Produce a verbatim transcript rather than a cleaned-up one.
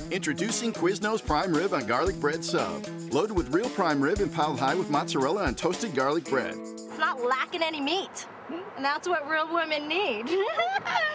Introducing Quiznos Prime Rib on Garlic Bread Sub. Loaded with real prime rib and piled high with mozzarella and toasted garlic bread. It's not lacking any meat. And that's what real women need.